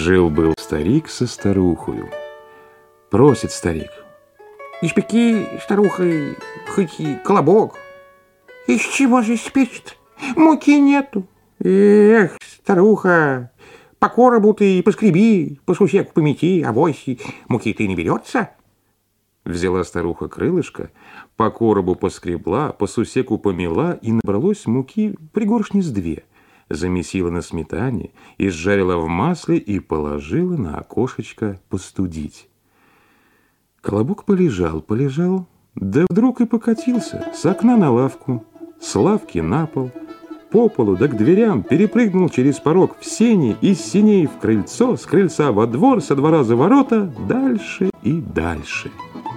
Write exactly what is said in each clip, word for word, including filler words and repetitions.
Жил-был старик со старухою. Просит старик: испеки, старуха, хоть и колобок. Из чего же испечь-то? Муки нету. Эх, старуха, по коробу ты поскреби, по сусеку помети, авось муки-то и не берется. Взяла старуха крылышко, по коробу поскребла, по сусеку помела, и набралось муки пригоршни с две. Замесила на сметане, изжарила в масле и положила на окошечко постудить. Колобок полежал, полежал, да вдруг и покатился с окна на лавку, с лавки на пол, по полу да к дверям, перепрыгнул через порог в сени, из сеней в крыльцо, с крыльца во двор, со двора за ворота, дальше и дальше.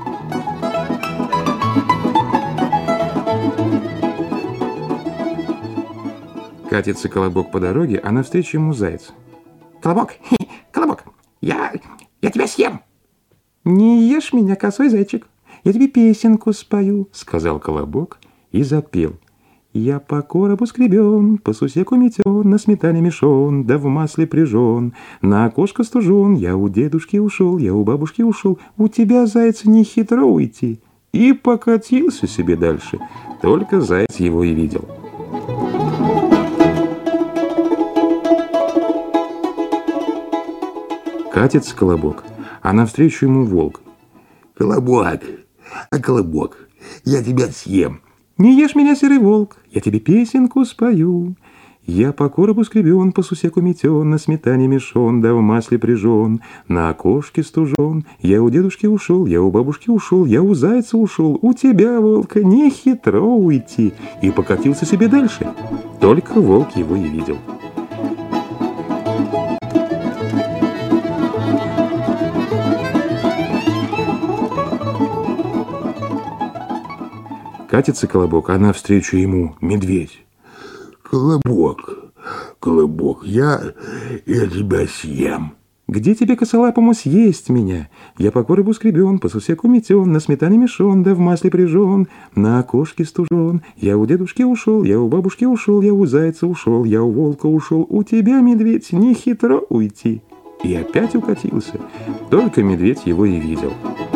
Катится Колобок по дороге, а навстречу ему заяц. Колобок, Колобок, я, я тебя съем. Не ешь меня, косой зайчик, я тебе песенку спою, сказал Колобок и запел. Я по коробу скребен, по сусеку метен, на сметане мешон, да в масле прижен, на окошко стужен, я у дедушки ушел, я у бабушки ушел, у тебя, заяц, не хитро уйти. И покатился себе дальше, только заяц его и видел. Катится Колобок, а навстречу ему волк. Колобок, а Колобок, я тебя съем. Не ешь меня, серый волк, я тебе песенку спою. Я по коробу скребен, по сусеку метен, на сметане мешон, да в масле прижен, на окошке стужен. Я у дедушки ушел, я у бабушки ушел, я у зайца ушел, у тебя, волка, не хитро уйти. И покатился себе дальше, только волк его и видел. Катится Колобок, а навстречу ему медведь. Колобок, Колобок, я, я тебя съем. Где тебе, косолапому, съесть меня? Я по коробу скребен, по сусеку метен, на сметане мешон, да в масле прижен, на окошке стужен. Я у дедушки ушел, я у бабушки ушел, я у зайца ушел, я у волка ушел, у тебя, медведь, не хитро уйти. И опять укатился, только медведь его и видел.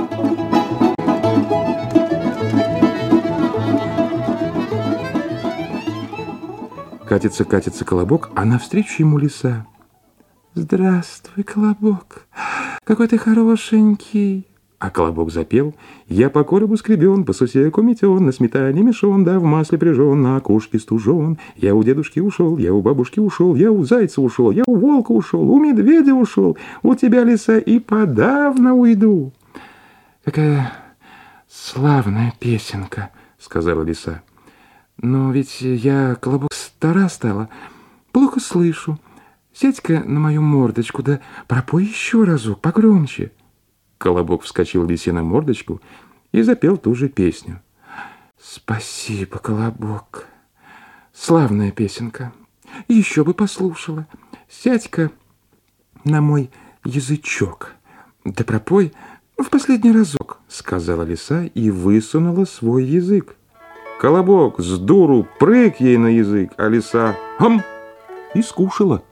Катится, катится Колобок, а навстречу ему лиса. Здравствуй, Колобок, какой ты хорошенький. А Колобок запел. Я по коробу скребен, по сусеку метен, на сметане мешон, да в масле прижен, на окошке стужен. Я у дедушки ушел, я у бабушки ушел, я у зайца ушел, я у волка ушел, у медведя ушел, у тебя, лиса, и подавно уйду. Какая славная песенка, сказала лиса. Но ведь я, Колобок, стара стала, плохо слышу. Сядь-ка на мою мордочку, да пропой еще разок, погромче. Колобок вскочил лисе на мордочку и запел ту же песню. Спасибо, Колобок, славная песенка, еще бы послушала. Сядь-ка на мой язычок, да пропой в последний разок, сказала лиса и высунула свой язык. Колобок с дуру прыг ей на язык, а лиса хам и скушала.